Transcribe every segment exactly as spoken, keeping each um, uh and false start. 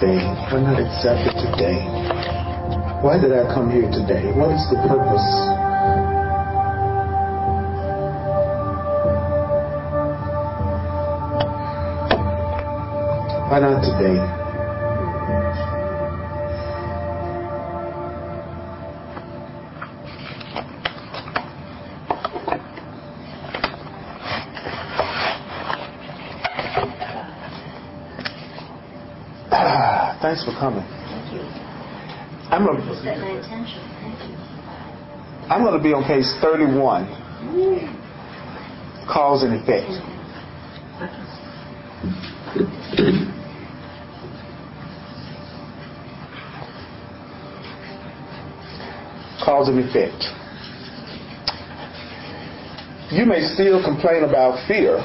Why not accept it today? Why did I come here today? What is the purpose? Why not today? Thanks for coming. Thank you. I'm going to set my attention. Thank you. I'm going to be on page thirty-one. Cause and effect. Cause and effect. You may still complain about fear.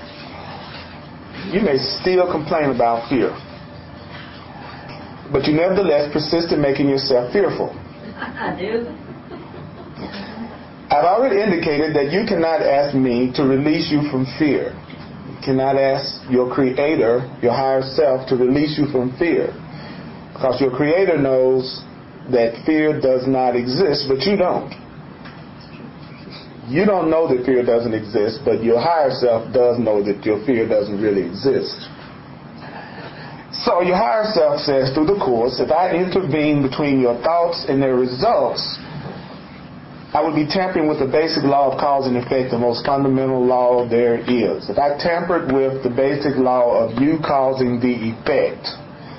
You may still complain about fear. But you nevertheless persist in making yourself fearful. I do. I've already indicated that you cannot ask me to release you from fear. You cannot ask your Creator, your higher self, to release you from fear. Because your Creator knows that fear does not exist, but you don't. You don't know that fear doesn't exist, but your higher self does know that your fear doesn't really exist. So your higher self says through the Course, if I intervene between your thoughts and their results, I would be tampering with the basic law of cause and effect, the most fundamental law there is. If I tampered with the basic law of you causing the effect,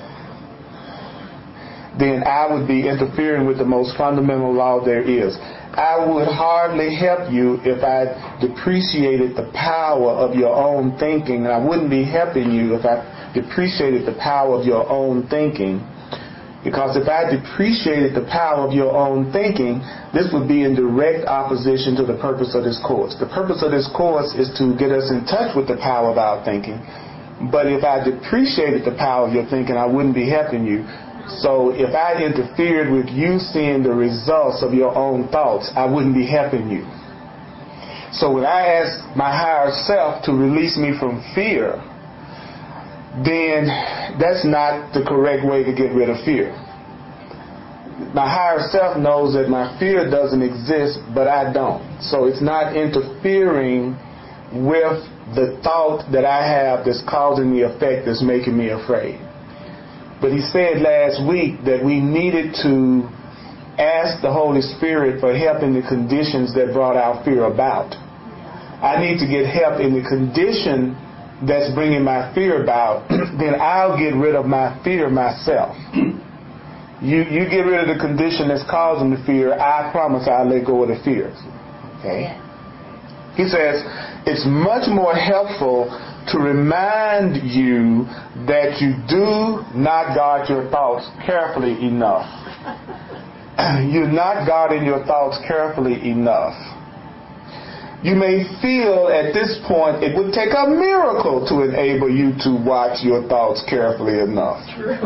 then I would be interfering with the most fundamental law there is. I would hardly help you if I depreciated the power of your own thinking, and I wouldn't be helping you if I depreciated the power of your own thinking. Because if I depreciated the power of your own thinking, this would be in direct opposition to the purpose of this Course. The purpose of this Course is to get us in touch with the power of our thinking. But if I depreciated the power of your thinking, I wouldn't be helping you. So if I interfered with you seeing the results of your own thoughts, I wouldn't be helping you. So when I ask my higher self to release me from fear, then that's not the correct way to get rid of fear. My higher self knows that my fear doesn't exist, but I don't. So it's not interfering with the thought that I have that's causing the effect that's making me afraid. But he said last week that we needed to ask the Holy Spirit for help in the conditions that brought our fear about. I need to get help in the condition that's bringing my fear about, then I'll get rid of my fear myself. You you get rid of the condition that's causing the fear, I promise I'll let go of the fears. Okay? Yeah. He says, it's much more helpful to remind you that you do not guard your thoughts carefully enough. You're not guarding your thoughts carefully enough. You may feel at this point it would take a miracle to enable you to watch your thoughts carefully enough.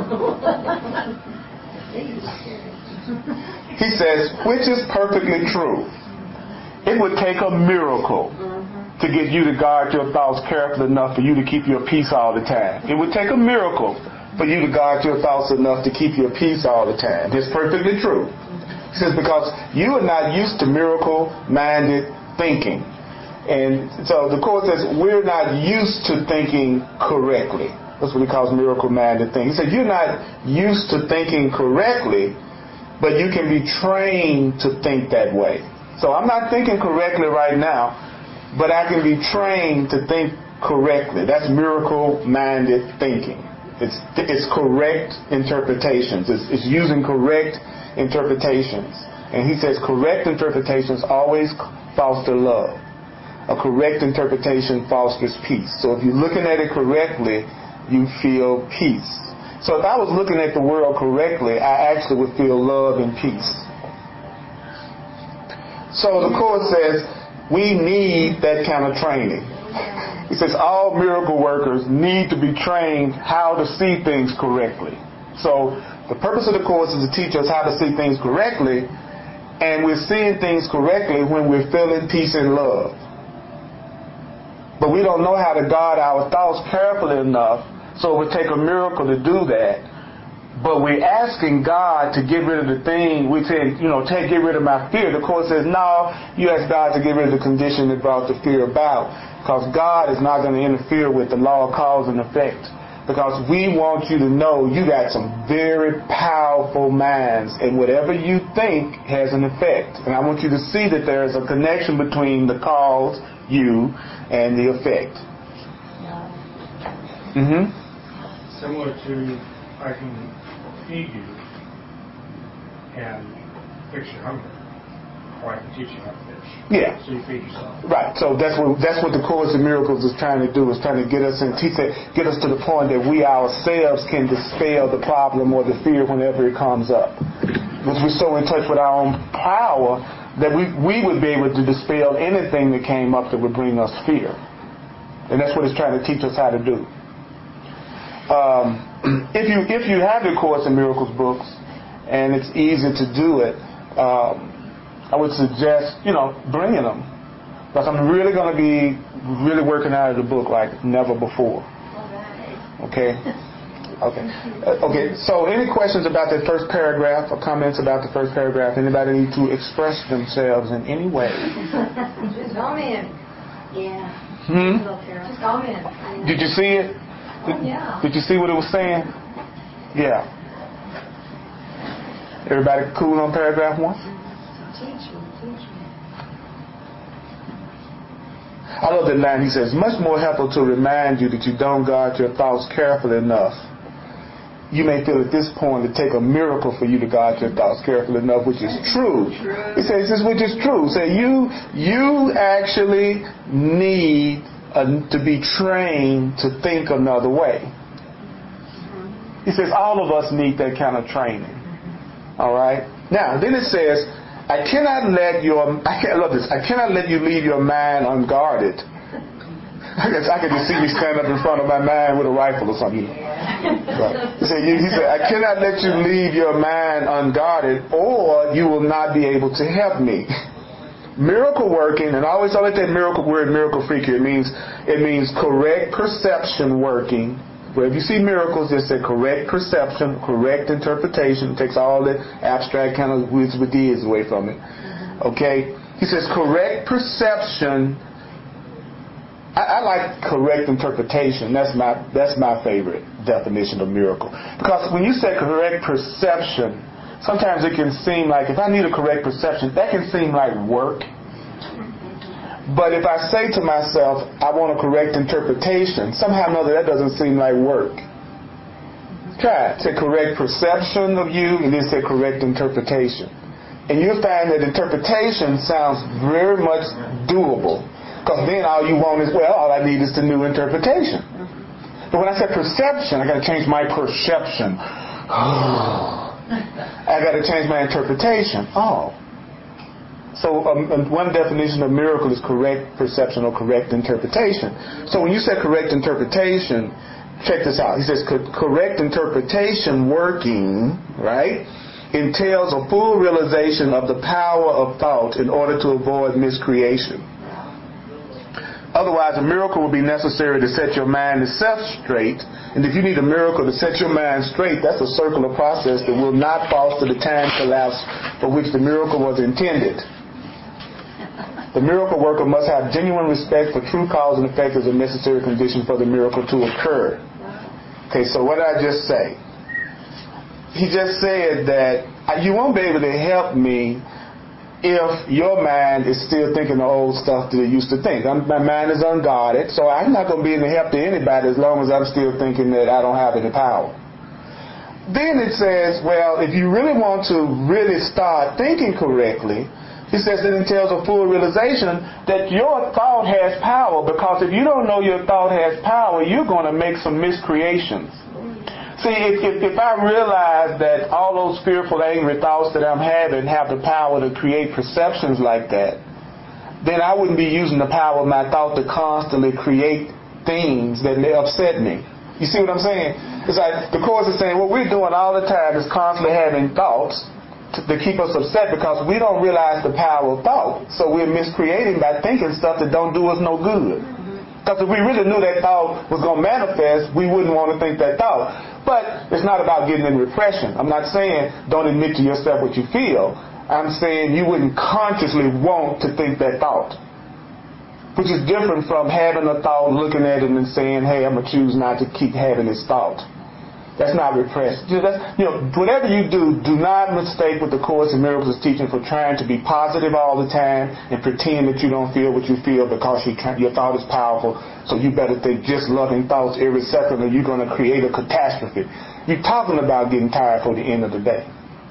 He says, which is perfectly true. It would take a miracle to get you to guard your thoughts carefully enough for you to keep your peace all the time. It would take a miracle for you to guard your thoughts enough to keep your peace all the time. It's perfectly true. He says, because you are not used to miracle-minded thinking. And so the Course says we're not used to thinking correctly. That's what he calls miracle-minded thinking. He said you're not used to thinking correctly, but you can be trained to think that way. So I'm not thinking correctly right now, but I can be trained to think correctly. That's miracle-minded thinking. It's it's correct interpretations. It's, it's using correct interpretations. And he says correct interpretations always foster love. A correct interpretation fosters peace. So if you're looking at it correctly, you feel peace. So if I was looking at the world correctly, I actually would feel love and peace. So the Course says we need that kind of training. He says all miracle workers need to be trained how to see things correctly. So the purpose of the Course is to teach us how to see things correctly, and we're seeing things correctly when we're feeling peace and love. But we don't know how to guard our thoughts carefully enough, so it would take a miracle to do that. but we're asking God to get rid of the thing. We say, you know, take, get rid of my fear. The Court says, no, you ask God to get rid of the condition that brought the fear about. Because God is not going to interfere with the law of cause and effect. Because we want you to know you got some very powerful minds, and whatever you think has an effect. And I want you to see that there is a connection between the cause, you, and the effect. Mm-hmm. Similar to, I can feed you and fix your hunger, or I can teach you how to fish. Yeah. So you feed yourself. Right. So that's what that's what the Course in Miracles is trying to do. Is trying to get us and teach it, get us to the point that we ourselves can dispel the problem or the fear whenever it comes up. Because we're so in touch with our own power that we we would be able to dispel anything that came up that would bring us fear. And that's what it's trying to teach us how to do. Um, if you if you have your Course in Miracles books and it's easy to do it. Um, I would suggest, you know, bringing them. Because I'm really going to be really working out of the book like never before. Okay? Okay. Uh, okay, so any questions about that first paragraph or comments about the first paragraph? Anybody need to express themselves in any way? Just comment. Yeah. Hmm? Just comment. Did you see it? Did, yeah. Did you see what it was saying? Yeah. Everybody cool on paragraph one? Teach me, teach me. I love that line. He says, much more helpful to remind you that you don't guard your thoughts carefully enough. You may feel at this point it take a miracle for you to guard your thoughts carefully enough, which is true. true. He says this, which is true. Say you you actually need a, to be trained to think another way. He says all of us need that kind of training. All right. Now then it says, I cannot let your I can't love this. I cannot let you leave your mind unguarded. I guess I could just see me stand up in front of my mind with a rifle or something. Right. He said, he said, I cannot let you leave your mind unguarded, or you will not be able to help me. Miracle working, and I always I like that miracle word, miracle freak here. It means it means correct perception working. Where if you see miracles, just say correct perception, correct interpretation. It takes all the abstract kind of whiz with ideas away from it. Okay? He says correct perception. I, I like correct interpretation. That's my that's my favorite definition of miracle. Because when you say correct perception, sometimes it can seem like if I need a correct perception, that can seem like work. But if I say to myself, I want a correct interpretation, somehow or another that doesn't seem like work. Try it. Say correct perception of you, and then say correct interpretation. And you'll find that interpretation sounds very much doable. Because then all you want is, well, all I need is the new interpretation. But when I say perception, I got to change my perception. I got to change my interpretation. Oh. So um, one definition of miracle is correct perception or correct interpretation. So when you say correct interpretation, check this out. He says correct interpretation working, right, entails a full realization of the power of thought in order to avoid miscreation. Otherwise, a miracle will be necessary to set your mind itself straight. And if you need a miracle to set your mind straight, that's a circular process that will not foster the time collapse for which the miracle was intended. The miracle worker must have genuine respect for true cause and effect as a necessary condition for the miracle to occur. Okay, so what did I just say? He just said that you won't be able to help me if your mind is still thinking the old stuff that it used to think. I'm, my mind is unguarded, so I'm not going to be any help to anybody as long as I'm still thinking that I don't have any power. Then it says, well, if you really want to really start thinking correctly, he says it entails a full realization that your thought has power, because if you don't know your thought has power, you're going to make some miscreations. See, if, if, if I realize that all those fearful, angry thoughts that I'm having have the power to create perceptions like that, then I wouldn't be using the power of my thought to constantly create things that may upset me. You see what I'm saying? It's like the Course is saying what we're doing all the time is constantly having thoughts to, to keep us upset because we don't realize the power of thought. So we're miscreating by thinking stuff that don't do us no good. Because if we really knew that thought was going to manifest, we wouldn't want to think that thought. But it's not about getting in repression. I'm not saying don't admit to yourself what you feel. I'm saying you wouldn't consciously want to think that thought. Which is different from having a thought, looking at it and saying, hey, I'm going to choose not to keep having this thought. That's not repressed. You know, that's, you know, whatever you do, do not mistake what the Course in Miracles is teaching for trying to be positive all the time and pretend that you don't feel what you feel because you try, your thought is powerful, so you better think just loving thoughts every second or you're going to create a catastrophe. You're talking about getting tired for the end of the day.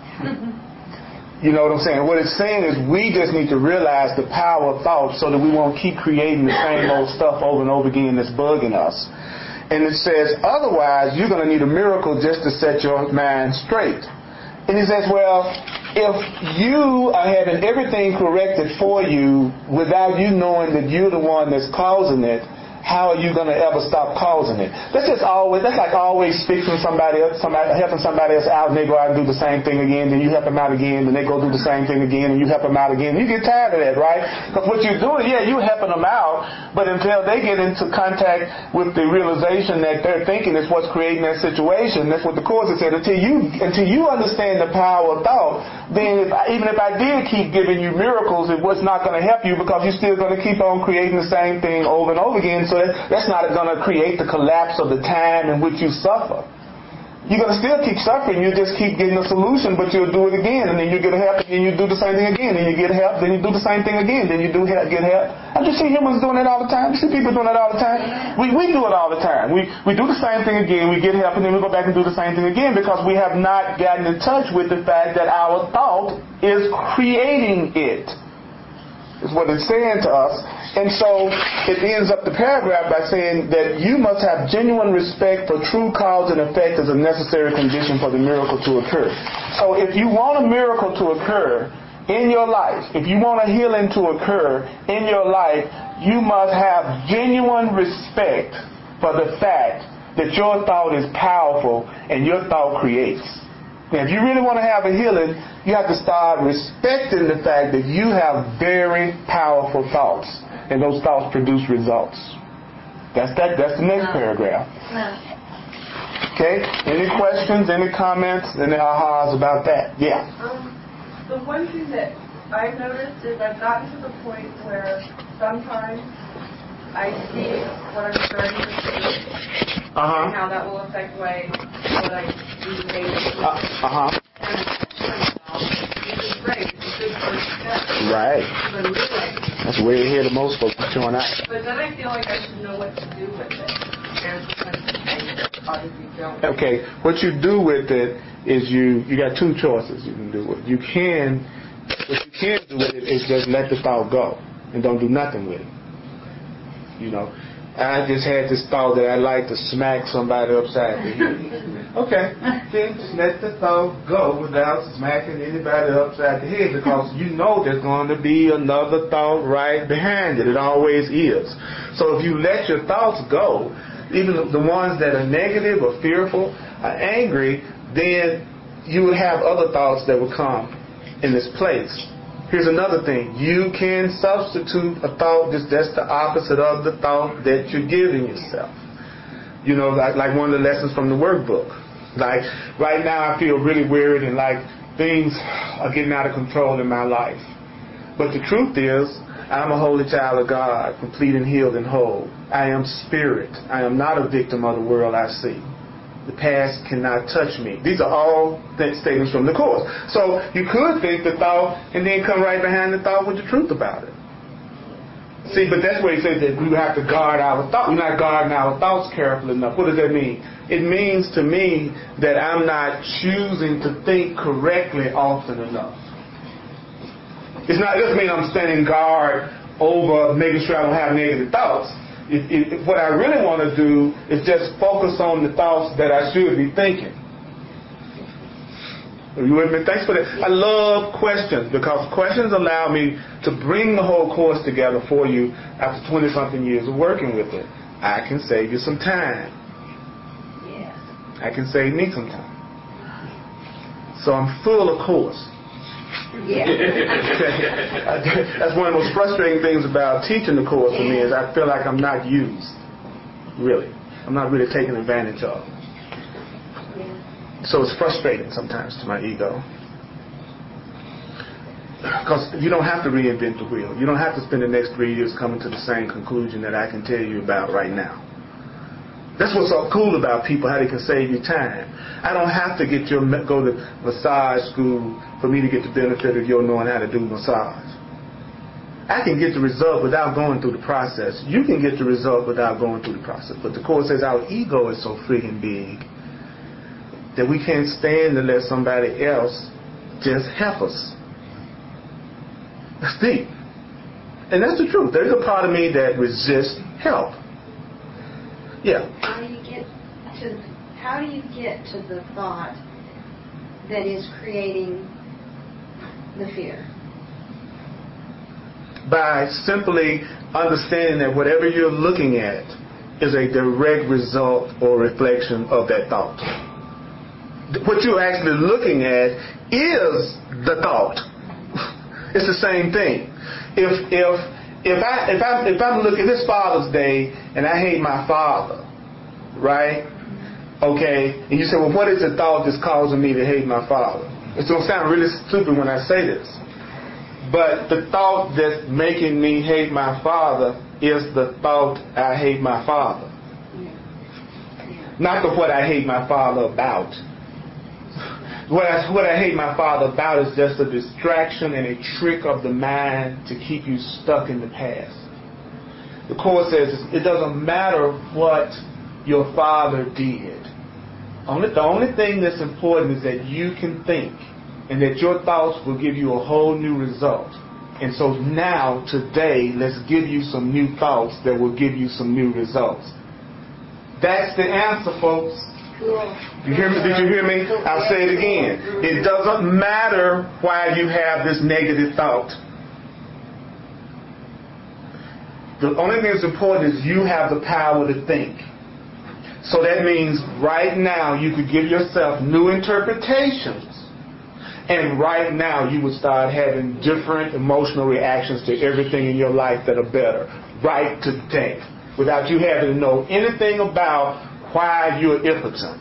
You know what I'm saying? What it's saying is we just need to realize the power of thought so that we won't keep creating the same old stuff over and over again that's bugging us. And it says, otherwise, you're going to need a miracle just to set your mind straight. And he says, well, if you are having everything corrected for you without you knowing that you're the one that's causing it, how are you going to ever stop causing it? That's just always, that's like always fixing somebody else, somebody, helping somebody else out, and they go out and do the same thing again, then you help them out again, then they go do the same thing again, and you help them out again. You get tired of that, right? Because what you're doing, yeah, you're helping them out, but until they get into contact with the realization that they're thinking is what's creating that situation, that's what the Course has said, until you, until you understand the power of thought, then if, even if I did keep giving you miracles, it was not going to help you because you're still going to keep on creating the same thing over and over again. So that's not going to create the collapse of the time in which you suffer. You're going to still keep suffering. You just keep getting a solution, but you'll do it again, and then you get help, and then you do the same thing again, and you get help, then you do the same thing again, then you do help, get help. I just see humans doing that all the time. You see people doing that all the time. We we do it all the time. We we do the same thing again, we get help, and then we go back and do the same thing again because we have not gotten in touch with the fact that our thought is creating it. Is what it's saying to us. And so it ends up the paragraph by saying that you must have genuine respect for true cause and effect as a necessary condition for the miracle to occur. So if you want a miracle to occur in your life, if you want a healing to occur in your life, you must have genuine respect for the fact that your thought is powerful and your thought creates. Now, if you really want to have a healing, you have to start respecting the fact that you have very powerful thoughts, and those thoughts produce results. That's that. That's the next paragraph. Okay. Any questions? Any comments? Any ahas about that? Yeah. Um, the one thing that I've noticed is I've gotten to the point where sometimes I see what I'm starting to see. Uh-huh. And how that will affect way, what I do daily. Uh, uh-huh. And this is great. It's a good first step. Right. But really, that's where you hear the most folks showing out. But then I feel like I should know what to do with it. And I obviously don't. Okay. What you do with it is you, you got two choices you can do with it. You can, what you can do with it is just let the thought go and don't do nothing with it. You know. I just had this thought that I'd like to smack somebody upside the head. Okay, then just let the thought go without smacking anybody upside the head because you know there's going to be another thought right behind it. It always is. So if you let your thoughts go, even the ones that are negative or fearful or angry, then you would have other thoughts that would come in this place. Here's another thing. You can substitute a thought that's, that's the opposite of the thought that you're giving yourself. You know, like, like one of the lessons from the workbook. Like, right now I feel really weird and like things are getting out of control in my life. But the truth is, I'm a holy child of God, complete and healed and whole. I am spirit. I am not a victim of the world I see. The past cannot touch me. These are all th- statements from the Course. So you could think the thought and then come right behind the thought with the truth about it. See, but that's where he says that we have to guard our thoughts. We're not guarding our thoughts carefully enough. What does that mean? It means to me that I'm not choosing to think correctly often enough. It's not. It doesn't mean I'm standing guard over making sure I don't have negative thoughts. If, if, what I really want to do is just focus on the thoughts that I should be thinking. Are you with me? Thanks for that. I love questions because questions allow me to bring the whole course together for you after twenty-something years of working with it. I can save you some time. Yes. I can save me some time. So I'm full of course. Yeah. That's one of the most frustrating things about teaching the course for me is I feel like I'm not used. Really. I'm not really taken advantage of. So it's frustrating sometimes to my ego. Because you don't have to reinvent the wheel. You don't have to spend the next three years coming to the same conclusion that I can tell you about right now. That's what's so cool about people, how they can save you time. I don't have to get your go to massage school for me to get the benefit of your knowing how to do massage. I can get the result without going through the process. You can get the result without going through the process. But the Course says our ego is so friggin' big that we can't stand to let somebody else just help us. That's deep. And that's the truth. There's a part of me that resists help. Yeah. How do you get to how do you get to the thought that is creating the fear? By simply understanding that whatever you're looking at is a direct result or reflection of that thought. What you're actually looking at is the thought. It's the same thing. If if if I if I if I'm looking, this Father's Day and I hate my father, right? Okay, and you say, well, what is the thought that's causing me to hate my father? It's gonna sound really stupid when I say this, but the thought that's making me hate my father is the thought I hate my father, not the what I hate my father about. What I, what I hate my father about is just a distraction and a trick of the mind to keep you stuck in the past. The Course says it doesn't matter what your father did. Only, the only thing that's important is that you can think and that your thoughts will give you a whole new result. And so now, today, let's give you some new thoughts that will give you some new results. That's the answer, folks. You hear me? Did you hear me? I'll say it again. It doesn't matter why you have this negative thought. The only thing that's important is you have the power to think. So that means right now you could give yourself new interpretations. And right now you would start having different emotional reactions to everything in your life that are better. Right today. Without you having to know anything about why you're impotent,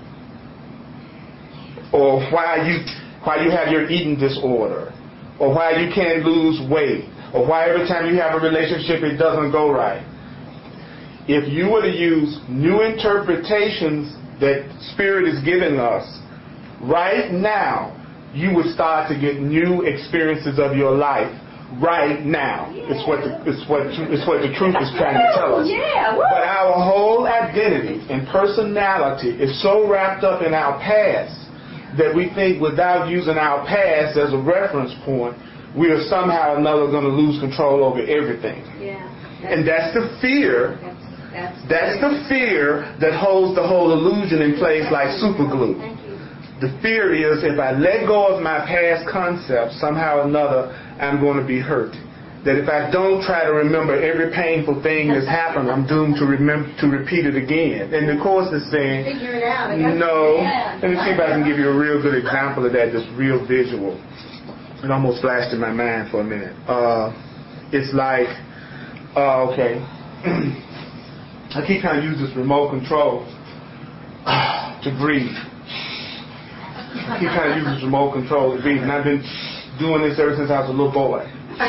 or why you why you have your eating disorder, or why you can't lose weight, or why every time you have a relationship it doesn't go right. If you were to use new interpretations that Spirit is giving us, right now you would start to get new experiences of your life. Right now, it's what the, it's what it's what the truth is trying to tell us. But our whole identity and personality is so wrapped up in our past that we think without using our past as a reference point, we are somehow or another going to lose control over everything. Yeah. And that's the fear. That's, that's, that's the fear that holds the whole illusion in place like super glue. The fear is if I let go of my past concepts, somehow or another, I'm going to be hurt. That if I don't try to remember every painful thing that's happened, I'm doomed to remember to repeat it again. And the Course is saying, figure it out. no. Let me see if I can give you a real good example of that, just real visual. It almost flashed in my mind for a minute. Uh, it's like, uh, okay, I keep trying to use this remote control to breathe. I keep trying to use this remote control to breathe, and I've been doing this ever since I was a little boy.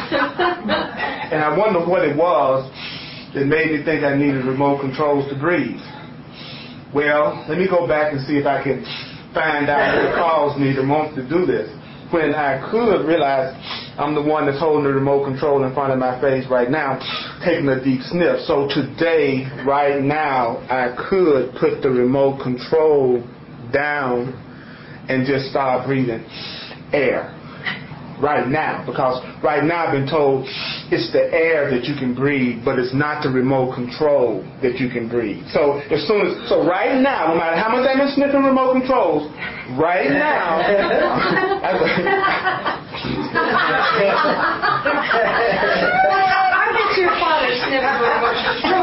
And I wonder what it was that made me think I needed remote controls to breathe. Well, let me go back and see if I can find out what caused me to want to do this. When I could realize I'm the one that's holding the remote control in front of my face right now, taking a deep sniff. So today, right now, I could put the remote control down and just start breathing air right now, because right now I've been told it's the air that you can breathe, but it's not the remote control that you can breathe. So as soon as, so right now, no matter how much I've been sniffing remote controls, right now, I bet your father sniffed remote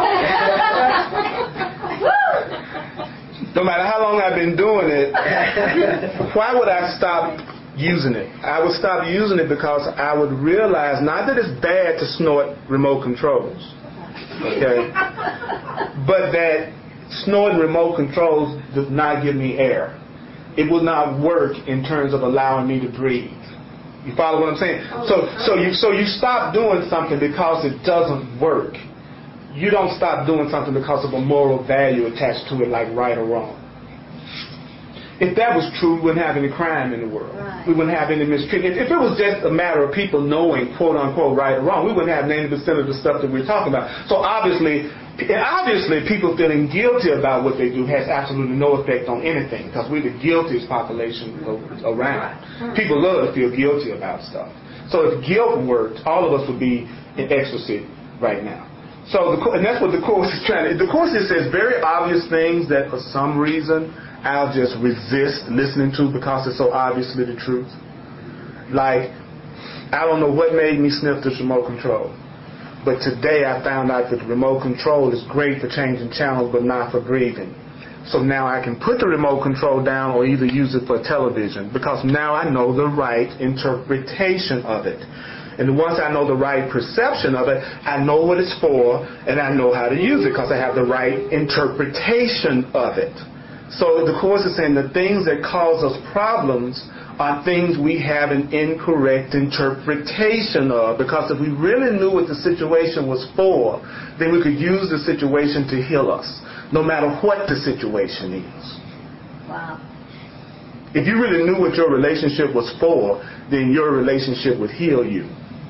control. No matter how long I've been doing it, why would I stop using it? I would stop using it because I would realize not that it's bad to snort remote controls, okay, but that snorting remote controls does not give me air. it will not work in terms of allowing me to breathe. You follow what I'm saying? So, so you, so you stop doing something because it doesn't work. You don't stop doing something because of a moral value attached to it, like right or wrong. If that was true, we wouldn't have any crime in the world. Right. We wouldn't have any mistreatment. If it was just a matter of people knowing, quote unquote, right or wrong, we wouldn't have ninety percent of the stuff that we're talking about. So obviously, obviously, people feeling guilty about what they do has absolutely no effect on anything, because we're the guiltiest population around. People love to feel guilty about stuff. So if guilt worked, all of us would be in ecstasy right now. So, the, and that's what the Course is trying to. The Course says very obvious things that for some reason I'll just resist listening to because it's so obviously the truth. Like, I don't know what made me sniff this remote control, but today I found out that the remote control is great for changing channels but not for breathing. So now I can put the remote control down or either use it for television, because now I know the right interpretation of it. And once I know the right perception of it, I know what it's for and I know how to use it because I have the right interpretation of it. So the Course is saying the things that cause us problems are things we have an incorrect interpretation of. Because if we really knew what the situation was for, then we could use the situation to heal us, no matter what the situation is. Wow. If you really knew what your relationship was for, then your relationship would heal you.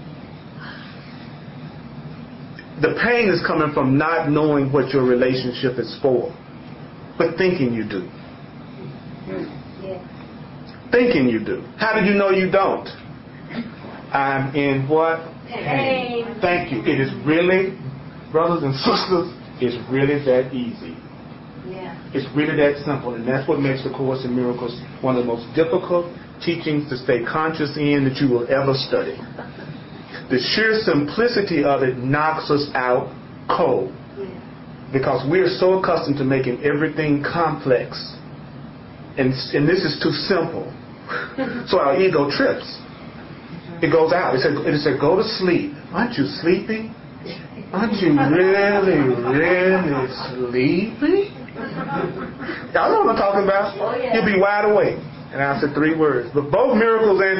The pain is coming from not knowing what your relationship is for, but thinking you do. Yeah. Thinking you do. How do you know you don't? I'm in what? Pain. Pain. Thank you. It is really, brothers and sisters, it's really that easy. Yeah. It's really that simple, and that's what makes the Course in Miracles one of the most difficult teachings to stay conscious in that you will ever study. The sheer simplicity of it knocks us out cold. Because we're so accustomed to making everything complex. And, and this is too simple. So our ego trips. It goes out. It said, it said, go to sleep. Aren't you sleepy? Aren't you really, really sleepy? Y'all know what I'm talking about? Oh, yeah. You'll be wide awake. And I said three words. But both miracles and...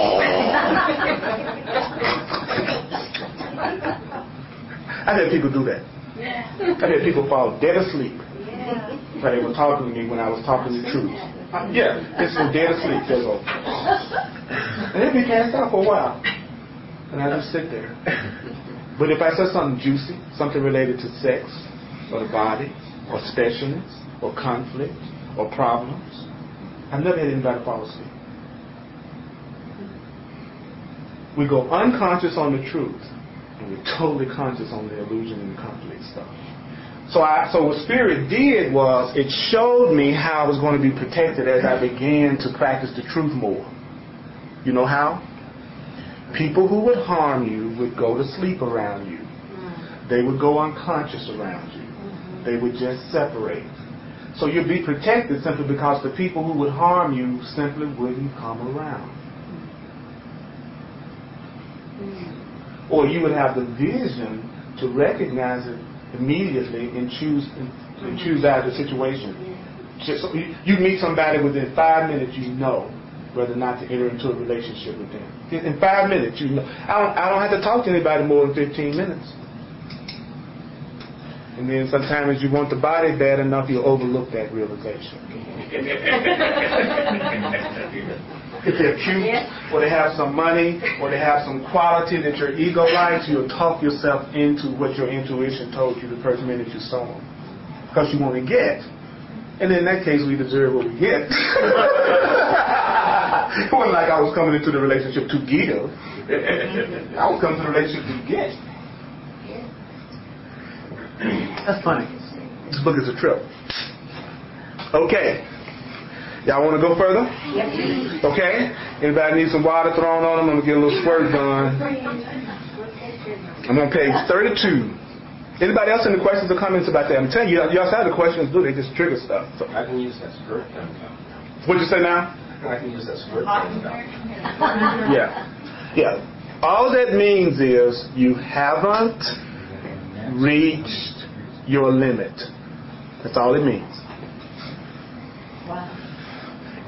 I've had people do that. Yeah. I had people fall dead asleep. Yeah. But they were talking to me when I was talking the truth. Yeah, just go dead asleep. They'll go. And they'd be passed out for a while. And I just sit there. But if I said something juicy, something related to sex, or the body, or specialness, or conflict, or problems, I've never had anybody fall asleep. We go unconscious on the truth, and we're totally conscious on the illusion and the conflict stuff. So, I, so what Spirit did was it showed me how I was going to be protected as I began to practice the truth more. You know how? People who would harm you would go to sleep around you. They would go unconscious around you. They would just separate. So you'd be protected simply because the people who would harm you simply wouldn't come around. Or you would have the vision to recognize it immediately and choose and choose out the situation. Just, you, you meet somebody within five minutes, you know whether or not to enter into a relationship with them. In five minutes, you know. I don't, I don't have to talk to anybody more than fifteen minutes. And then sometimes you want the body bad enough, you'll overlook that realization. If they're cute, or they have some money, or they have some quality that your ego likes, you'll talk yourself into what your intuition told you the first minute you saw them. Because you want to get. And in that case, we deserve what we get. It wasn't like I was coming into the relationship to give. I was coming to the relationship to get. That's funny. This book is a trip. Okay. Y'all want to go further? Yep. Okay. Anybody need some water thrown on them? I'm going to get a little squirt done. I'm on page thirty-two. Anybody else any questions or comments about that? I'm telling you, y'all have the questions, do they just trigger stuff. So I can use that skirt gun. What'd you say now? I can use that skirt gun. Yeah. Yeah. All that means is you haven't reached your limit. That's all it means. Wow.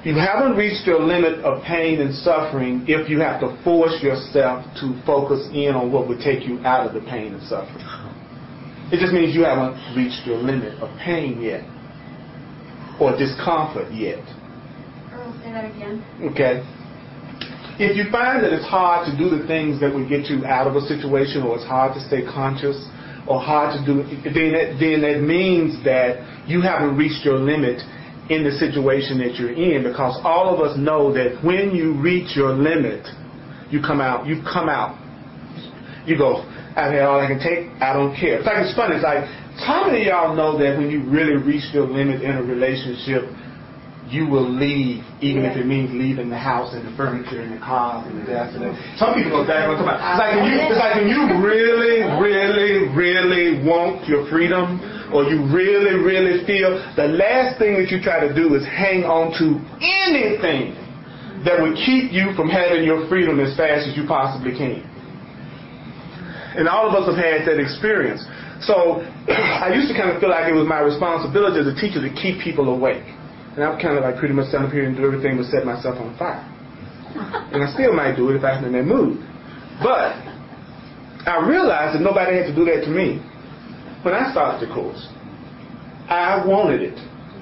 You haven't reached your limit of pain and suffering if you have to force yourself to focus in on what would take you out of the pain and suffering. It just means you haven't reached your limit of pain yet, or discomfort yet. Oh, say that again. Okay? If you find that it's hard to do the things that would get you out of a situation, or it's hard to stay conscious, or hard to do, then that, then that means that you haven't reached your limit in the situation that you're in, because all of us know that when you reach your limit, you come out, you come out. You go, I've had all I can take, I don't care. It's like, it's funny, it's like, how many of y'all know that when you really reach your limit in a relationship, you will leave, even yeah. if it means leaving the house and the furniture and the cars and the gas and that. Some people go back and come out. It's like when you, it's like when you really, really, really want your freedom, or you really, really feel, the last thing that you try to do is hang on to anything that would keep you from having your freedom as fast as you possibly can. And all of us have had that experience. So I used to kind of feel like it was my responsibility as a teacher to keep people awake. And I would kind of like pretty much stand up here and do everything but set myself on fire. And I still might do it if I'm in that mood. But I realized that nobody had to do that to me when I started the course. I wanted it.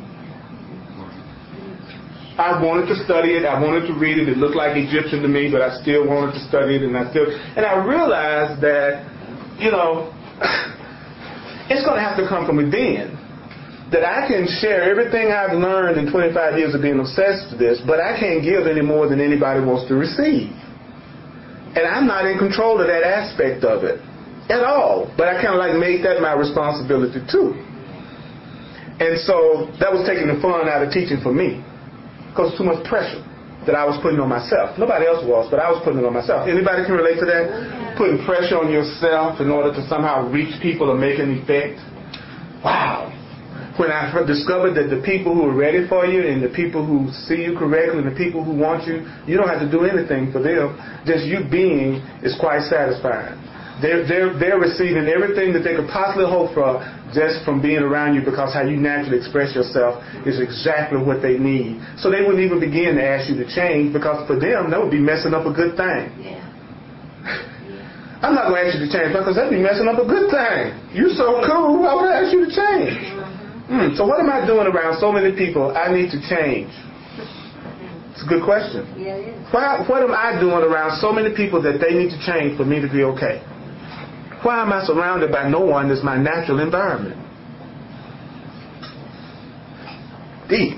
I wanted to study it. I wanted to read it. It looked like Egyptian to me, but I still wanted to study it. And I still, and I realized that, you know, it's going to have to come from within. That I can share everything I've learned in twenty-five years of being obsessed with this, but I can't give any more than anybody wants to receive. And I'm not in control of that aspect of it at all. But I kind of like made that my responsibility too. And so that was taking the fun out of teaching for me, because too much pressure that I was putting on myself. Nobody else was, but I was putting it on myself. Anybody can relate to that? Putting pressure on yourself in order to somehow reach people or make an effect. Wow. When I discovered that the people who are ready for you and the people who see you correctly and the people who want you, you don't have to do anything for them. Just you being is quite satisfying. They're, they're, they're receiving everything that they could possibly hope for just from being around you, because how you naturally express yourself is exactly what they need. So they wouldn't even begin to ask you to change, because for them, that would be messing up a good thing. Yeah. I'm not going to ask you to change, because that'd be messing up a good thing. You're so cool, why would I ask you to change? Mm, so what am I doing around so many people I need to change? It's a good question. Yeah, it is. Why, what am I doing around so many people that they need to change for me to be okay? Why am I surrounded by no one that's my natural environment? Deep.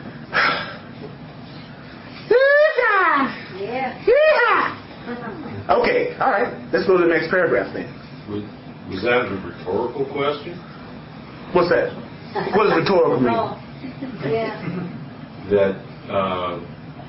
Yeah. Okay, all right. Let's go to the next paragraph then. Was, was that a rhetorical question? What's that? What does rhetorical mean? Oh. Yeah. That uh,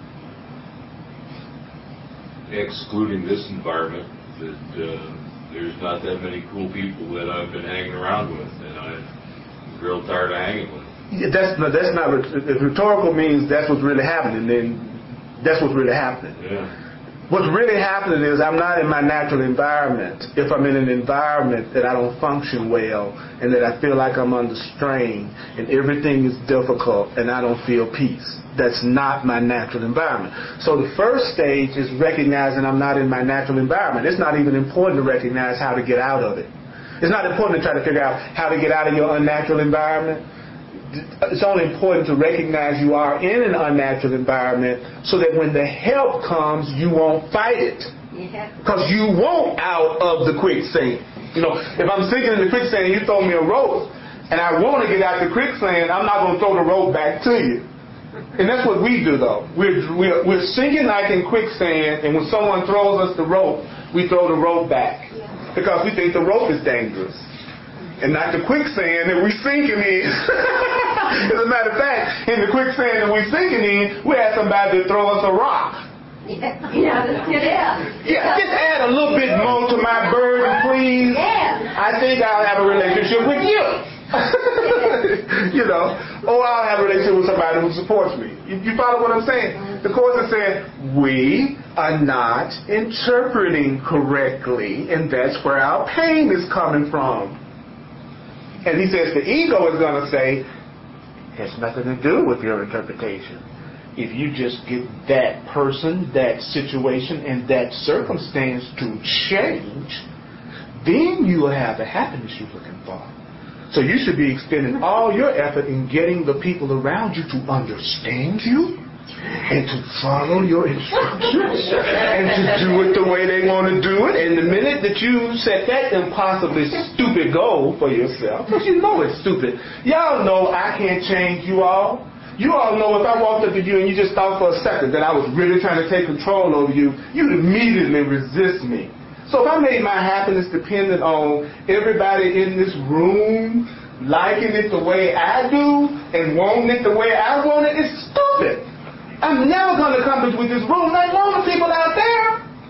excluding this environment, that uh, there's not that many cool people that I've been hanging around with, and I'm real tired of hanging with. Yeah, that's not, that's not if rhetorical means that's what's really happening. Then that's what's really happening. Yeah. What's really happening is I'm not in my natural environment. If I'm in an environment that I don't function well and that I feel like I'm under strain and everything is difficult and I don't feel peace, that's not my natural environment. So the first stage is recognizing I'm not in my natural environment. It's not even important to recognize how to get out of it. It's not important to try to figure out how to get out of your unnatural environment. It's only important to recognize you are in an unnatural environment so that when the help comes, you won't fight it. Because you want out of the quicksand. You know, if I'm sinking in the quicksand and you throw me a rope and I want to get out the quicksand, I'm not going to throw the rope back to you. And that's what we do, though. We're, we're, we're sinking like in quicksand, and when someone throws us the rope, we throw the rope back. Because we think the rope is dangerous. And not the quicksand that we're sinking in. As a matter of fact, in the quicksand that we're sinking in, we had somebody to throw us a rock. Yeah, yeah, yeah. Yeah, just add a little bit more to my burden, please. Yeah. I think I'll have a relationship with you. You know, or I'll have a relationship with somebody who supports me. You, you follow what I'm saying? The Course is saying we are not interpreting correctly, and that's where our pain is coming from. And he says the ego is going to say, it has nothing to do with your interpretation. if you just get that person, that situation, and that circumstance to change, then you will have the happiness you're looking for. So you should be expending all your effort in getting the people around you to understand you and to follow your instructions and to do it the way they want to do it. And the minute that you set that impossibly stupid goal for yourself, because you know it's stupid. Y'all know I can't change you all. You all know if I walked up to you and you just thought for a second that I was really trying to take control over you, you'd immediately resist me. So if I made my happiness dependent on everybody in this room liking it the way I do and wanting it the way I want it, it's stupid. I'm never going to accomplish with this room, like all the people out there.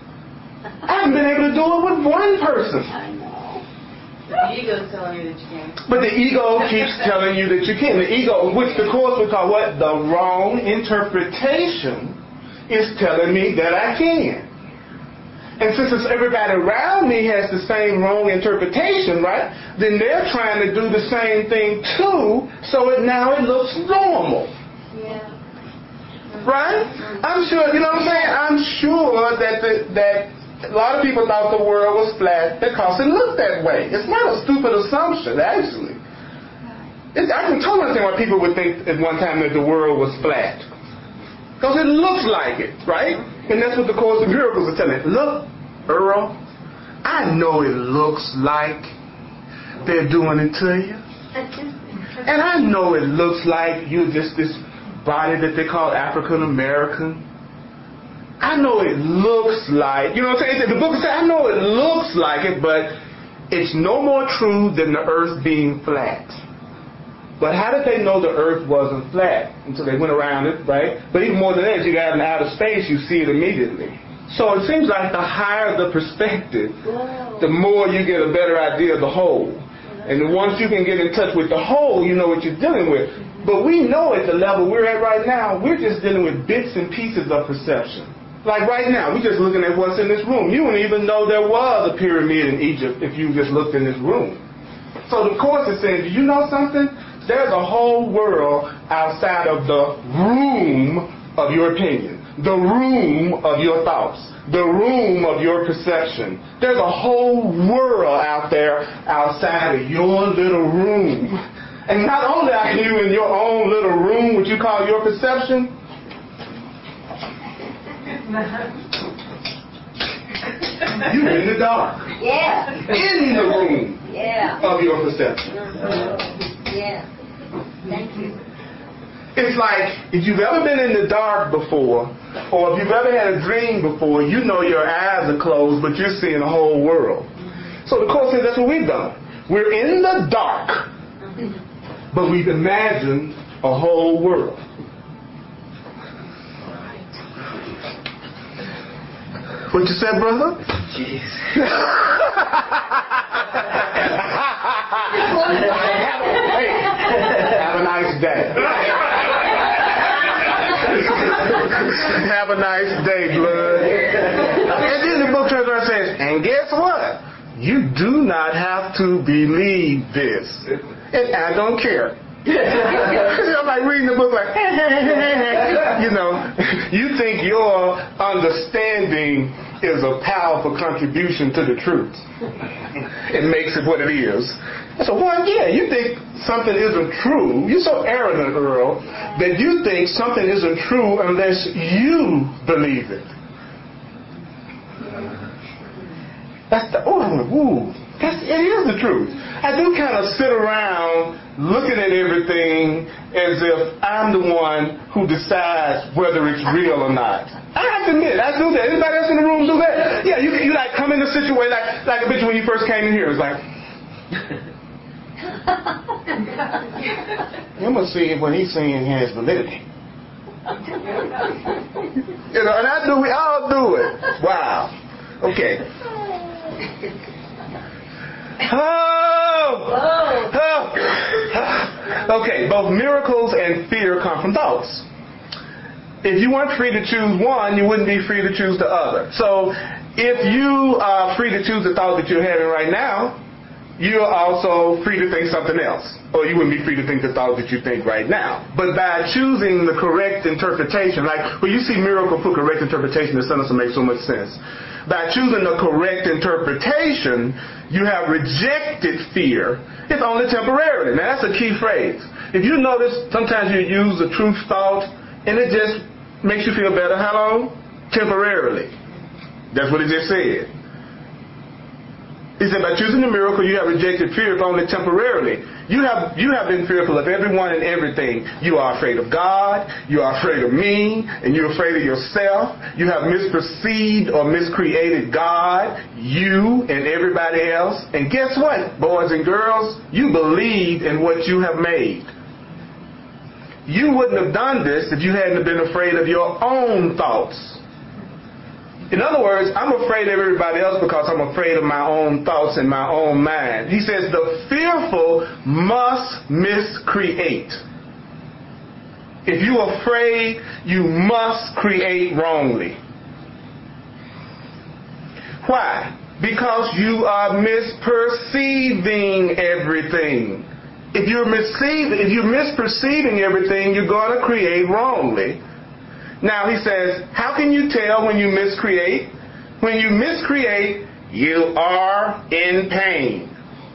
I haven't been able to do it with one person. I know. The ego's telling you that you can. But the ego keeps telling you that you can. The ego, which the Course would call what? The wrong interpretation, is telling me that I can. And since it's everybody around me has the same wrong interpretation, right, then they're trying to do the same thing too, so it now it looks normal. Yeah. Right? I'm sure, you know what I'm saying? I'm sure that the, that a lot of people thought the world was flat because it looked that way. It's not a stupid assumption, actually. It's, I can totally understand why people would think at one time that the world was flat. Because it looks like it, right? And that's what the Course in Miracles is telling. Look, Earl, I know it looks like they're doing it to you. And I know it looks like you're just this body that they call African American. I know it looks like, you know what I'm saying? The book says, I know it looks like it, but it's no more true than the earth being flat. But how did they know the earth wasn't flat? Until they went around it, right? But even more than that, you got in outer space, you see it immediately. So it seems like the higher the perspective, the more you get a better idea of the whole. And once you can get in touch with the whole, you know what you're dealing with. But we know at the level we're at right now, we're just dealing with bits and pieces of perception. Like right now, we're just looking at what's in this room. You wouldn't even know there was a pyramid in Egypt if you just looked in this room. So the Course is saying, do you know something? There's a whole world outside of the room of your opinion, the room of your thoughts, the room of your perception. There's a whole world out there outside of your little room. And not only are you in your own little room, which you call your perception, you're in the dark. Yeah. In the room Yeah. of your perception. Yeah. Thank you. It's like if you've ever been in the dark before, or if you've ever had a dream before, you know your eyes are closed, but you're seeing the whole world. So the Course says that's what we've done. We're in the dark, but we've imagined a whole world. What you said, brother? Jeez. Hey, have a nice day. Have a nice day, blood. And then the book turns around and says, and guess what? You do not have to believe this. And I don't care. I'm like reading the book like, you know, you think your understanding is a powerful contribution to the truth. It makes it what it is. So, well, yeah, you think something isn't true. You're so arrogant, Earl, that you think something isn't true unless you believe it. That's the, oh, ooh, that's, it is the truth. I do kind of sit around looking at everything as if I'm the one who decides whether it's real or not. I have to admit, I do that. Anybody else in the room do that? Yeah, you you like come in a situation like like a bitch when you first came in here. It's like, you must see when he's saying he has validity. You know, and I do. We all do it. Wow. Okay. Oh. oh! Okay, both miracles and fear come from thoughts. If you weren't free to choose one, you wouldn't be free to choose the other. So if you are free to choose the thought that you're having right now, you're also free to think something else. Or you wouldn't be free to think the thought that you think right now. But by choosing the correct interpretation, like when you see miracle put correct interpretation, the sentence will make so much sense. By choosing the correct interpretation, you have rejected fear, if only temporarily. Now that's a key phrase. If you notice, sometimes you use the truth thought, and it just makes you feel better. How long? Temporarily. That's what it just said. He said, by choosing the miracle, you have rejected fear, if only temporarily. You have you have been fearful of everyone and everything. You are afraid of God. You are afraid of me. And you're afraid of yourself. You have misperceived or miscreated God, you, and everybody else. And guess what, boys and girls? You believe in what you have made. You wouldn't have done this if you hadn't been afraid of your own thoughts. In other words, I'm afraid of everybody else because I'm afraid of my own thoughts and my own mind. He says the fearful must miscreate. If you're afraid, you must create wrongly. Why? Because you are misperceiving everything. If you're misperceiving, if you're misperceiving everything, you're going to create wrongly. Now he says, how can you tell when you miscreate? When you miscreate, you are in pain.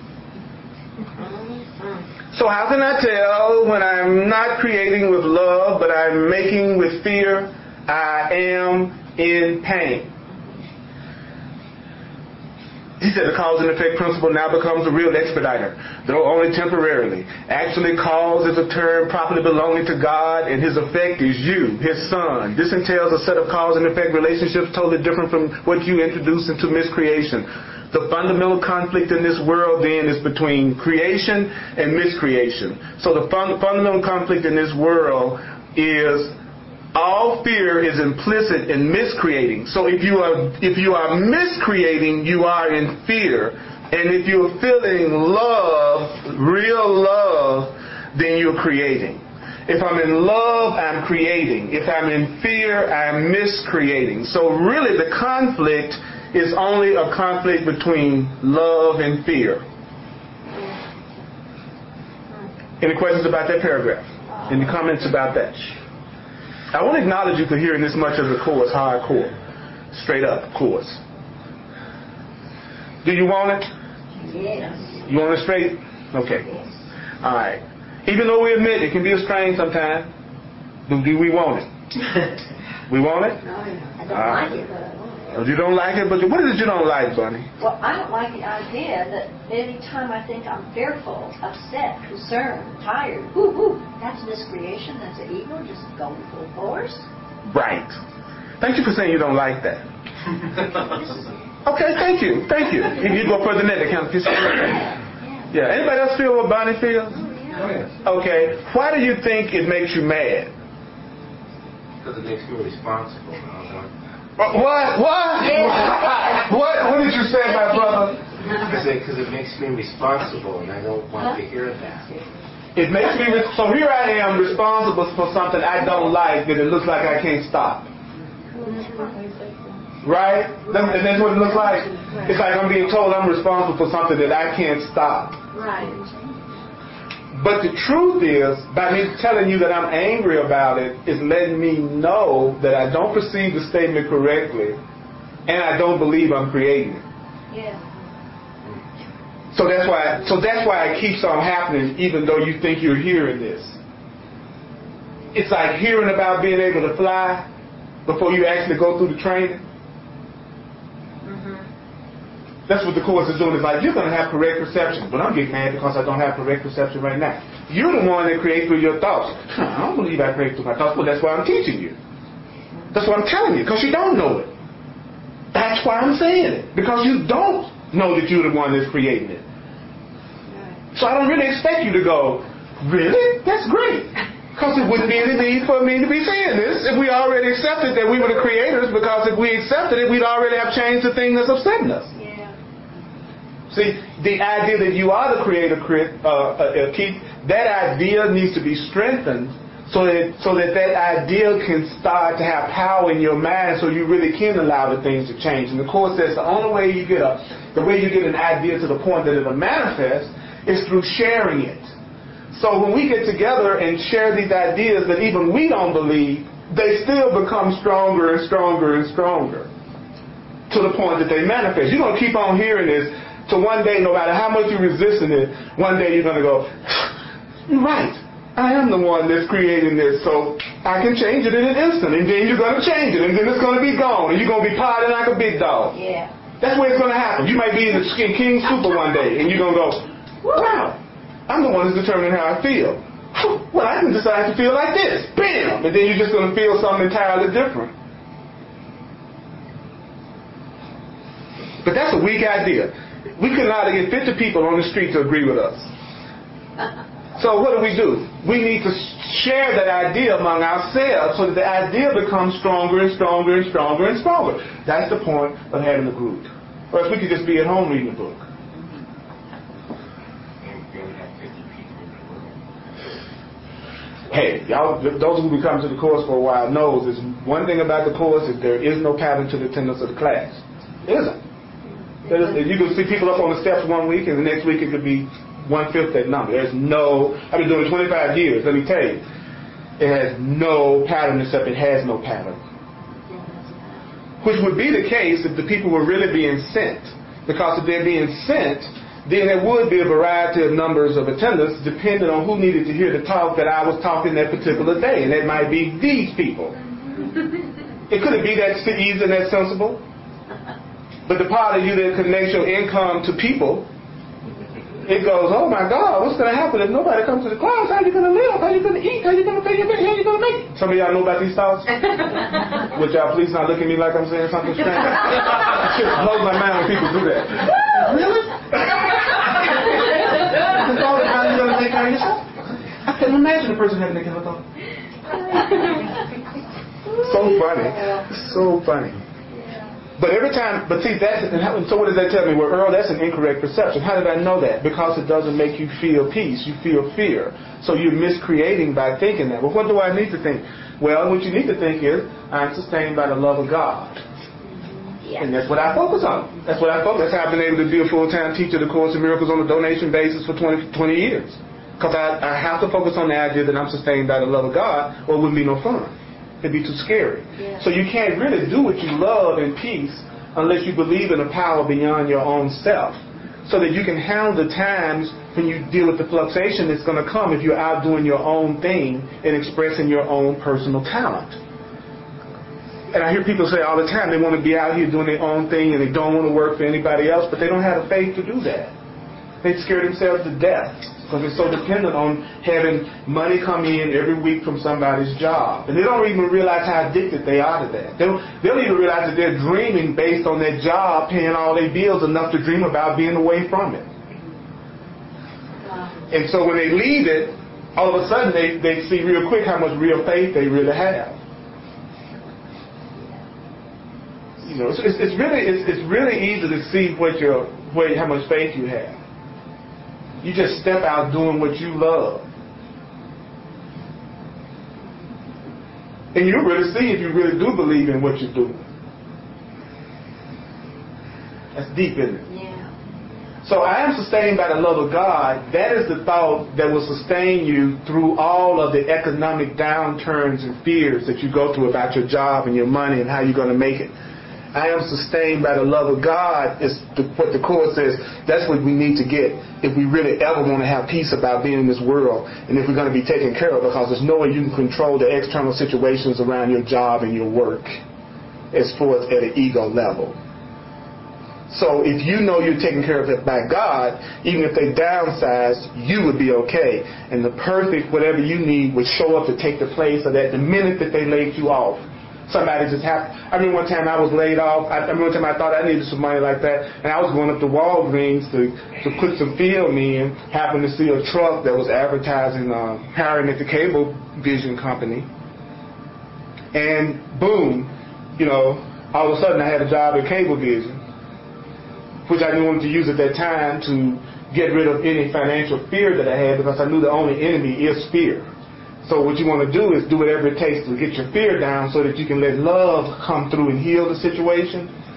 So how can I tell when I'm not creating with love, but I'm making with fear? I am in pain. He said the cause and effect principle now becomes a real expediter, though only temporarily. Actually, cause is a term properly belonging to God, and his effect is you, his son. This entails a set of cause and effect relationships totally different from what you introduce into miscreation. The fundamental conflict in this world, then, is between creation and miscreation. So the fun- fundamental conflict in this world is all fear is implicit in miscreating. So if you are if you are miscreating, you are in fear. And if you're feeling love, real love, then you're creating. If I'm in love, I'm creating. If I'm in fear, I'm miscreating. So really the conflict is only a conflict between love and fear. Any questions about that paragraph? Any comments about that? I want to acknowledge you for hearing this much of the course, hardcore, straight up course. Do you want it? Yes. You want it straight? Okay. Yes. All right. Even though we admit it can be a strain sometimes, do, do we want it? We want it? No, I don't All right. like it, but I want it. Oh, you don't like it, but what is it you don't like, Bunny? Well, I don't like the idea that any time I think I'm fearful, upset, concerned, tired, whoo, whoo, that's miscreation, that's an ego just going full force. Right. Thank you for saying you don't like that. Okay, thank you, thank you. You can go further than that, kind of yeah. yeah. Anybody else feel what Bonnie feels? Oh, yeah. Okay. Why do you think it makes you mad? Because it makes me responsible. What? What? Yeah. What? What did you say, my brother? I said because it makes me responsible, and I don't want to hear that. It makes me re- so here I am responsible for something I don't like that it looks like I can't stop. Right? That's, and that's what it looks like. It's like I'm being told I'm responsible for something that I can't stop. Right. But the truth is, by me telling you that I'm angry about it, is letting me know that I don't perceive the statement correctly, and I don't believe I'm creating it. Yeah. So that's why. So that's why it keeps on happening, even though you think you're hearing this. It's like hearing about being able to fly before you actually go through the training. That's what the course is doing. It's like, you're going to have correct perception. But I'm getting mad because I don't have correct perception right now. You're the one that creates through your thoughts. Huh, I don't believe I create through my thoughts. Well, that's why I'm teaching you. That's what I'm telling you, because you don't know it. That's why I'm saying it. Because you don't know that you're the one that's creating it. So I don't really expect you to go, really? That's great. Because it wouldn't be any need for me to be saying this if we already accepted that we were the creators, because if we accepted it, we'd already have changed the thing that's upsetting us. See, the idea that you are the creator, uh, uh, Keith, that idea needs to be strengthened so that so that that idea can start to have power in your mind, so you really can allow the things to change. And of course, that's the only way you get a The way you get an idea to the point that it'll manifest is through sharing it. So when we get together and share these ideas that even we don't believe, they still become stronger and stronger and stronger to the point that they manifest. You're going to keep on hearing this to one day, no matter how much you're resisting it, one day you're going to go, you're right. I am the one that's creating this, so I can change it in an instant. And then you're going to change it, and then it's going to be gone, and you're going to be partying like a big dog. Yeah. That's where it's going to happen. You might be in the King Super one day, and you're going to go, wow, I'm the one that's determining how I feel. Well, I can decide to feel like this. Bam! And then you're just going to feel something entirely different. But that's a weak idea. We couldn't hardly get fifty people on the street to agree with us. So what do we do? We need to share that idea among ourselves so that the idea becomes stronger and stronger and stronger and stronger. That's the point of having a group. Or else we could just be at home reading a book. Hey, y'all, those who be coming to the course for a while knows there's one thing about the course is there is no pattern to the attendance of the class. There isn't. There is, you can see people up on the steps one week and the next week it could be one-fifth that number. There's no, I've been doing it twenty-five years, let me tell you. It has no pattern except it has no pattern. Which would be the case if the people were really being sent. Because if they're being sent, then there would be a variety of numbers of attendants depending on who needed to hear the talk that I was talking that particular day. And that might be these people. It couldn't be that easy and that sensible. But the part of you that connects your income to people, it goes, oh my God, what's going to happen if nobody comes to the class? How are you going to live? How are you going to eat? How are you going to pay your bill? How are you going to make it? Some of y'all know about these thoughts? Would y'all please not look at me like I'm saying something strange? It just blows my mind when people do that. Really? That's all the time you're going to take care of yourself? I couldn't imagine a person having that kind of thought. So funny. So funny. But every time, but see, that's, so what does that tell me? Well, Earl, that's an incorrect perception. How did I know that? Because it doesn't make you feel peace. You feel fear. So you're miscreating by thinking that. Well, what do I need to think? Well, what you need to think is, I'm sustained by the love of God. Yeah. And that's what I focus on. That's what I focus. That's how I've been able to be a full-time teacher of the Course in Miracles on a donation basis for twenty, twenty years. Because I, I have to focus on the idea that I'm sustained by the love of God, or it wouldn't be no fun. It'd be too scary. Yeah. So you can't really do what you love in peace unless you believe in a power beyond your own self. So that you can handle the times when you deal with the fluctuation that's going to come if you're out doing your own thing and expressing your own personal talent. And I hear people say all the time they want to be out here doing their own thing and they don't want to work for anybody else, but they don't have the faith to do that. They scare themselves to death because they're so dependent on having money come in every week from somebody's job. And they don't even realize how addicted they are to that. They don't, they don't even realize that they're dreaming based on their job, paying all their bills enough to dream about being away from it. And so when they leave it, all of a sudden they, they see real quick how much real faith they really have. You know, it's, it's really it's, it's really easy to see what your what, how much faith you have. You just step out doing what you love. And you'll really see if you really do believe in what you're doing. That's deep, isn't it? Yeah. So I am sustained by the love of God. That is the thought that will sustain you through all of the economic downturns and fears that you go through about your job and your money and how you're going to make it. I am sustained by the love of God is the, what the Course says. That's what we need to get if we really ever want to have peace about being in this world and if we're going to be taken care of, because there's no way you can control the external situations around your job and your work as far as at an ego level. So if you know you're taken care of by God, even if they downsize, you would be okay. And the perfect whatever you need would show up to take the place of that the minute that they laid you off. Somebody just happened. I remember one time I was laid off. I, I remember one time I thought I needed some money like that, and I was going up to Walgreens to to put some film in. Happened to see a truck that was advertising uh, hiring at the Cable Vision company, and boom, you know, all of a sudden I had a job at Cable Vision, which I wanted to use at that time to get rid of any financial fear that I had, because I knew the only enemy is fear. So what you want to do is do whatever it takes to get your fear down so that you can let love come through and heal the situation.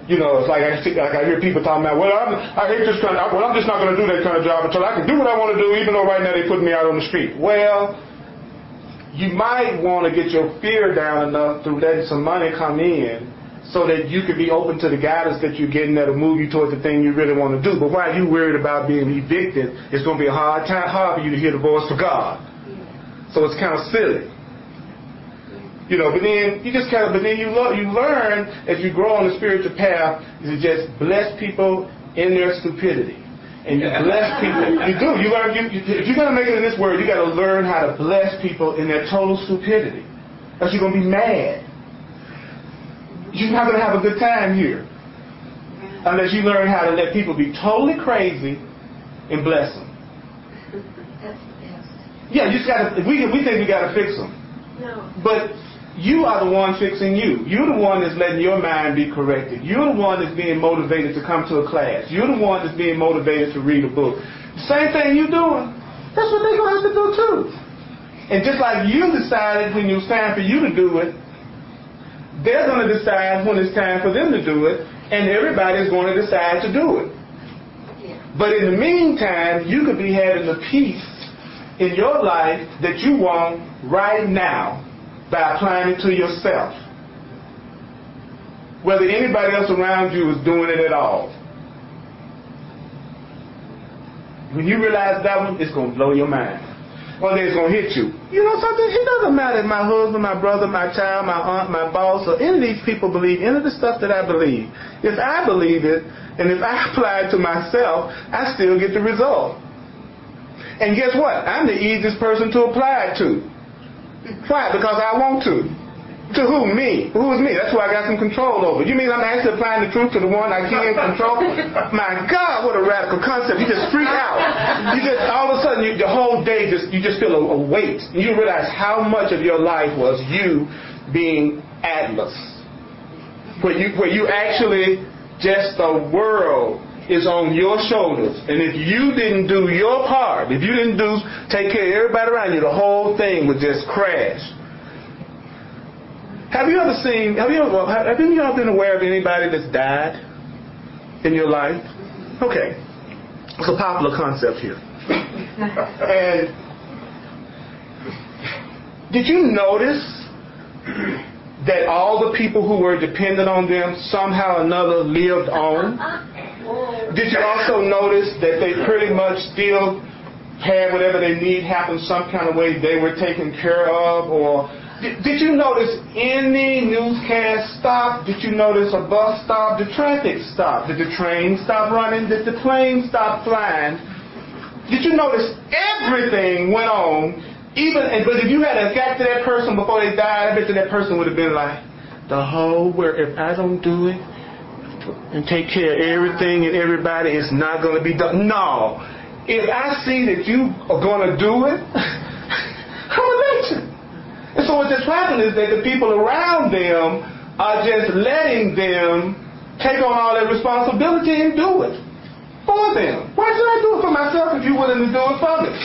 You know, it's like I, see, like I hear people talking about, well, I'm, I hate this kind of, well, I'm just not going to do that kind of job until I can do what I want to do, even though right now they put me out on the street. Well, you might want to get your fear down enough to let some money come in so that you can be open to the guidance that you're getting that'll move you toward the thing you really want to do. But while you're worried about being evicted, it's going to be a hard time, hard for you to hear the voice of God. So it's kind of silly. You know, but then you just kind of, but then you lo- you learn as you grow on the spiritual path is to just bless people in their stupidity, and you bless people. You do. You learn. You, you, if you're going to make it in this world, you got to learn how to bless people in their total stupidity, else you're going to be mad. You're not going to have a good time here unless you learn how to let people be totally crazy and bless them. That's the best. Yeah, you just got to. We we think we got to fix them, No. but you are the one fixing you. You're the one that's letting your mind be corrected. You're the one that's being motivated to come to a class. You're the one that's being motivated to read a book. The same thing you're doing, that's what they're going to have to do too. And just like you decided when it was time for you to do it, they're going to decide when it's time for them to do it, and everybody's going to decide to do it. Yeah. But in the meantime, you could be having the peace in your life that you want right now by applying it to yourself, whether anybody else around you is doing it at all. When you realize that one, it's going to blow your mind. One day it's going to hit you. You know something? It doesn't matter if my husband, my brother, my child, my aunt, my boss, or any of these people believe any of the stuff that I believe. If I believe it, and if I apply it to myself, I still get the result. And guess what? I'm the easiest person to apply it to. Why? Because I want to. To who? Me. Who is me? That's who I got some control over. You mean I'm actually applying the truth to the one I can't control? My God, what a radical concept. You just freak out. You just, all of a sudden, you, the whole day, just you just feel a, a weight. And you realize how much of your life was you being Atlas. Where you, where you actually, just the world is on your shoulders. And if you didn't do your part, if you didn't do take care of everybody around you, the whole thing would just crash. Have you ever seen, have you ever, have any of y'all been aware of anybody that's died in your life? Okay. It's a popular concept here. And did you notice that all the people who were dependent on them somehow or another lived on? Did you also notice that they pretty much still had whatever they need happen some kind of way they were taken care of? Or did, did you notice any newscast stop? Did you notice a bus stop? Did traffic stop? Did the train stop running? Did the plane stop flying? Did you notice everything went on? Even, but if you had got to that person before they died, I bet you that person would have been like, the whole where if I don't do it and take care of everything and everybody, it's not going to be done. No. If I see that you are going to do it, I'm going to let you. And so what just happened is that the people around them are just letting them take on all their responsibility and do it for them. Why should I do it for myself if you're willing to do it for me?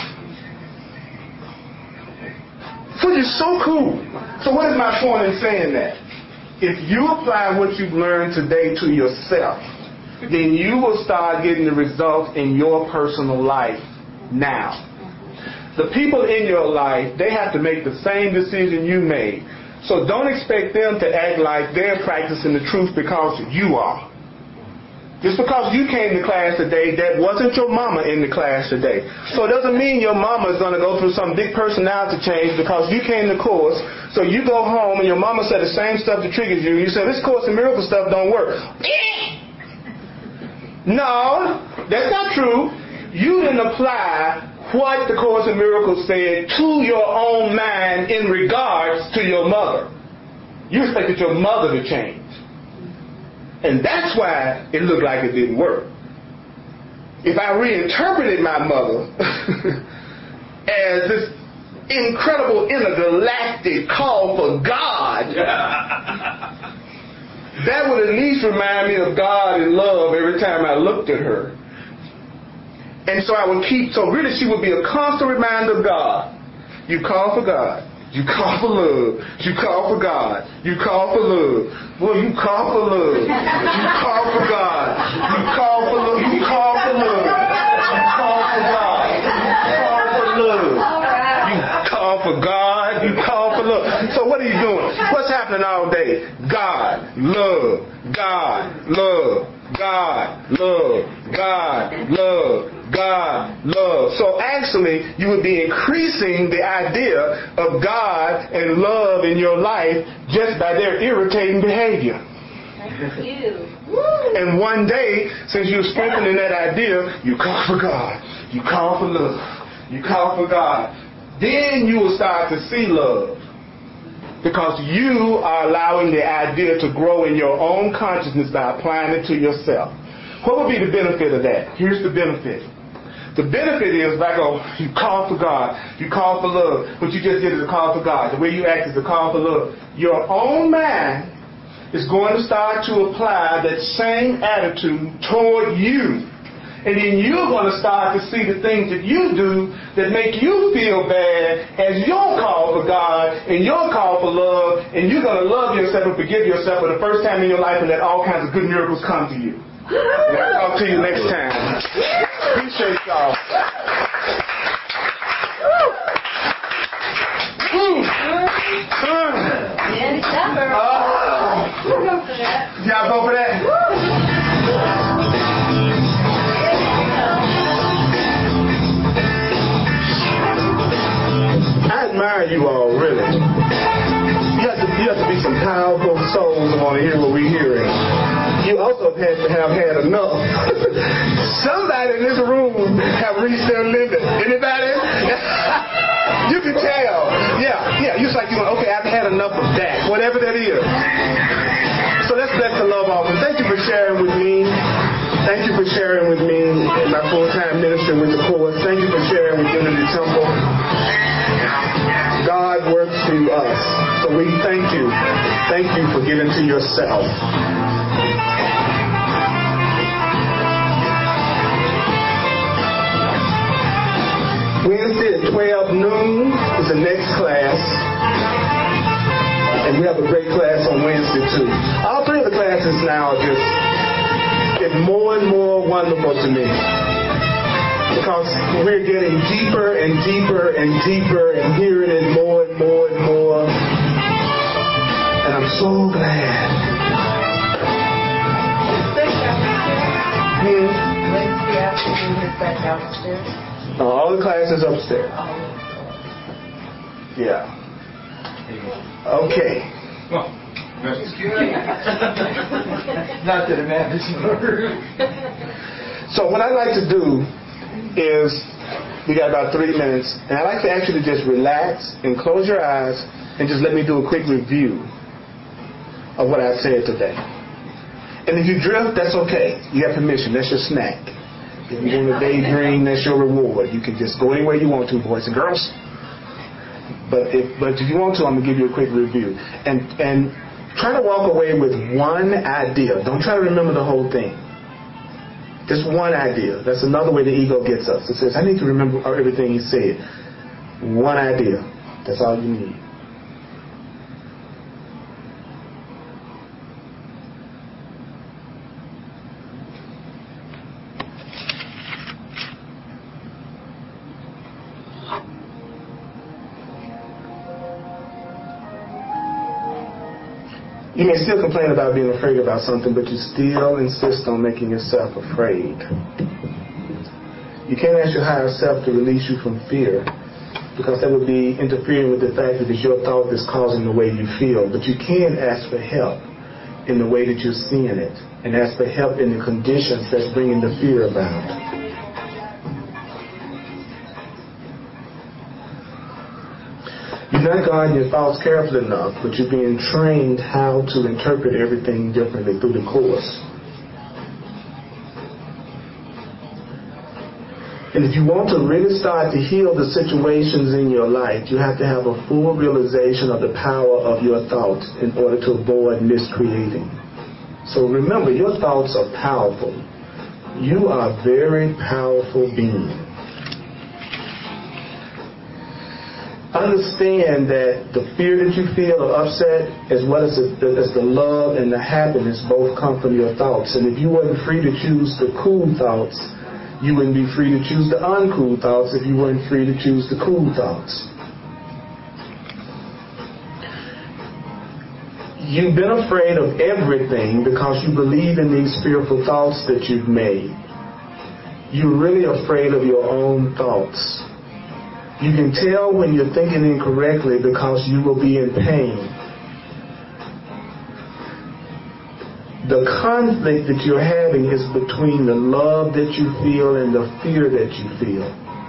Which is so cool. So what is my point in saying that? If you apply what you've learned today to yourself, then you will start getting the results in your personal life now. The people in your life, they have to make the same decision you made. So don't expect them to act like they're practicing the truth because you are. Just because you came to class today, that wasn't your mama in the class today. So it doesn't mean your mama is going to go through some big personality change because you came to course. So you go home and your mama said the same stuff that triggers you. You say, this Course in Miracles stuff don't work. No, that's not true. You didn't apply what the Course in Miracles said to your own mind in regards to your mother. You expected your mother to change. And that's why it looked like it didn't work. If I reinterpreted my mother as this incredible intergalactic call for God, that would at least remind me of God and love every time I looked at her. And so I would keep, so really she would be a constant reminder of God. You call for God. You call for love. You call for God. You call for love. Well, you call for love. You call for God. You call for love. You call for love. You call for God. You call for love. You call for God. You call for love. So what are you doing? What's happening all day? God, love, God, love, God, love, God, love, God, love. So actually, you would be increasing the idea of God and love in your life just by their irritating behavior. Thank you. And one day, since you're strengthening that idea, you call for God. You call for love. You call for God. Then you will start to see love. Because you are allowing the idea to grow in your own consciousness by applying it to yourself. What would be the benefit of that? Here's the benefit. The benefit is, if I go, you call for God, you call for love. What you just did is a call for God. The way you act is a call for love. Your own mind is going to start to apply that same attitude toward you. And then you're going to start to see the things that you do that make you feel bad as your call for God and your call for love, and you're going to love yourself and forgive yourself for the first time in your life and let all kinds of good miracles come to you. And I'll talk to you next time. Appreciate y'all. Mm. Mm. Yeah, supper. Uh, We'll go for that. Y'all go for that? I admire you all, really. You have to, you have to be some powerful souls who want to hear what we're hearing. You also have to have had enough. Somebody in this room have reached their limit. Anybody? You can tell. Yeah, yeah. You're like, you know, okay, I've had enough of that, whatever that is. So let's bless the love offering. Thank you for sharing with me. Thank you for sharing with me in my full-time ministry with the course. Thank you for sharing with Unity Temple. God works through us. So we thank you. Thank you for giving to yourself. Wednesday at twelve noon is the next class. And we have a great class on Wednesday too. All three of the classes now are just get more and more wonderful to me. Because we're getting deeper and deeper and deeper and hearing it more and more and more. And I'm so glad. Hmm? Wednesday afternoon is back downstairs. No, all the classes upstairs. Yeah. Okay. Not that it matters. So what I'd like to do is, we got about three minutes, and I'd like to actually just relax and close your eyes and just let me do a quick review of what I said today. And if you drift, that's okay. You have permission. That's your snack. If you want to daydream, that's your reward. You can just go anywhere you want to, boys and girls. But if but if you want to, I'm going to give you a quick review. And and try to walk away with one idea. Don't try to remember the whole thing. Just one idea. That's another way the ego gets us. It says, I need to remember everything he said. One idea. That's all you need. You may still complain about being afraid about something, but you still insist on making yourself afraid. You can't ask your higher self to release you from fear, because that would be interfering with the fact that it's your thought that's causing the way you feel. But you can ask for help in the way that you're seeing it, and ask for help in the conditions that's bringing the fear about. You're not guarding your thoughts carefully enough, but you're being trained how to interpret everything differently through the course. And if you want to really start to heal the situations in your life, you have to have a full realization of the power of your thoughts in order to avoid miscreating. So remember, your thoughts are powerful. You are a very powerful being. Uh, understand that the fear that you feel or upset, as well as the, as the love and the happiness, both come from your thoughts. And if you weren't free to choose the cool thoughts, you wouldn't be free to choose the uncool thoughts if you weren't free to choose the cool thoughts. You've been afraid of everything because you believe in these fearful thoughts that you've made. You're really afraid of your own thoughts. You can tell when you're thinking incorrectly because you will be in pain. The conflict that you're having is between the love that you feel and the fear that you feel.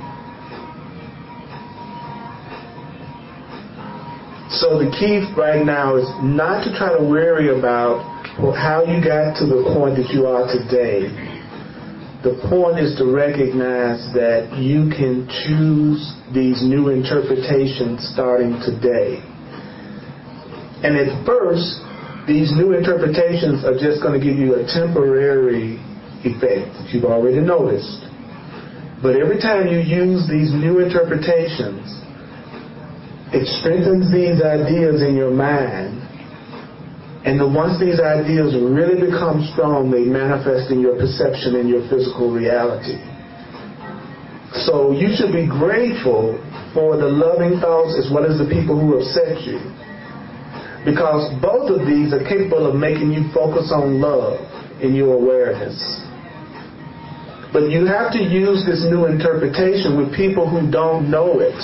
So the key right now is not to try to worry about how you got to the point that you are today. The point is to recognize that you can choose these new interpretations starting today. And at first, these new interpretations are just going to give you a temporary effect that you've already noticed. But every time you use these new interpretations, it strengthens these ideas in your mind. And then once these ideas really become strong, they manifest in your perception and your physical reality. So you should be grateful for the loving thoughts as well as the people who upset you. Because both of these are capable of making you focus on love in your awareness. But you have to use this new interpretation with people who don't know it.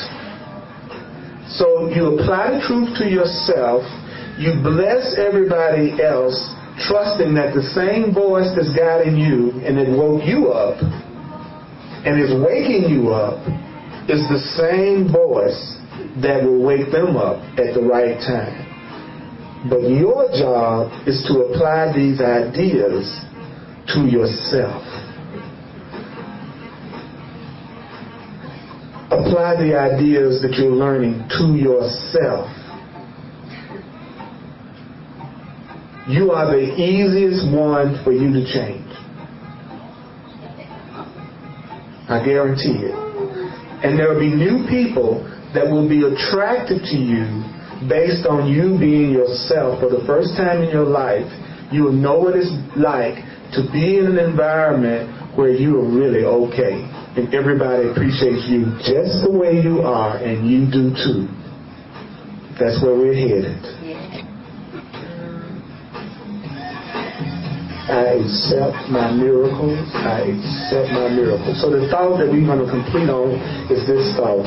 So you apply the truth to yourself. You bless everybody else, trusting that the same voice that's guiding you and that woke you up and is waking you up is the same voice that will wake them up at the right time. But your job is to apply these ideas to yourself. Apply the ideas that you're learning to yourself. You are the easiest one for you to change. I guarantee it. And there will be new people that will be attracted to you based on you being yourself. For the first time in your life, you will know what it's like to be in an environment where you are really okay. And everybody appreciates you just the way you are, and you do too. That's where we're headed. I accept my miracles. I accept my miracles. So the thought that we're going to complete on is this thought.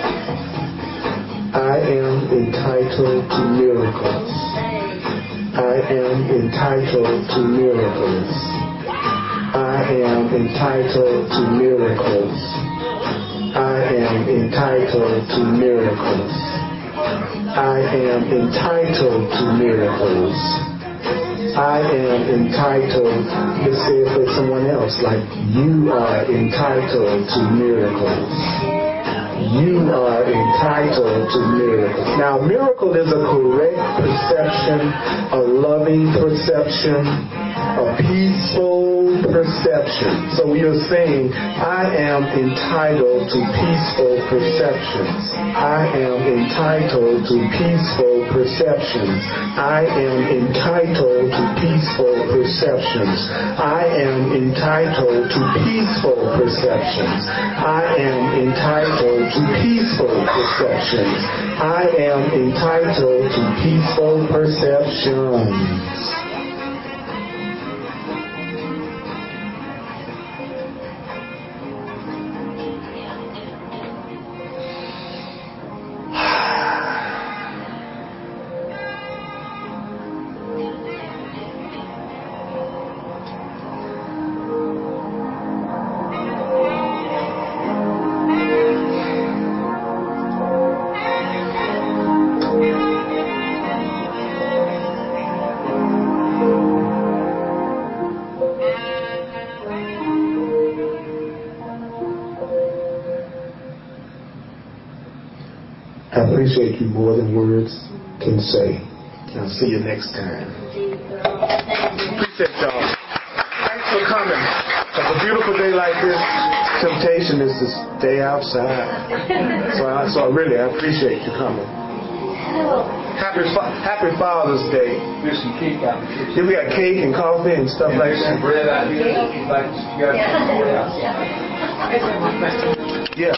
I am entitled to miracles. I am entitled to miracles. I am entitled to miracles. I am entitled to miracles. I am entitled to miracles. I am entitled, let's say it for someone else, like you are entitled to miracles. You are entitled to miracles. Now, miracle is a correct perception, a loving perception, a peaceful perception. So we are saying, I am entitled to peaceful perceptions. I am entitled to peaceful perceptions. I am entitled to peaceful perceptions. I am entitled to peaceful perceptions. I am entitled to peaceful perceptions. I am entitled to peaceful perceptions. I appreciate you more than words can say. I'll see you next time. Appreciate y'all. Thanks for coming. beautiful day like this, temptation is to stay outside. So I, so I really I appreciate you coming. Happy Fa- Happy Father's Day. There's some cake out there. Then we got cake and coffee and stuff like There's some that. bread out here. Like, you got Yeah. some bread out. Yeah.